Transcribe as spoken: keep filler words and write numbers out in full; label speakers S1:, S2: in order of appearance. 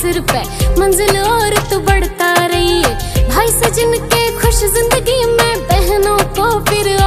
S1: सिर पे मंजिल और तो बढ़ता रहिए भाई सजन के खुश जिंदगी में बहनों को फिर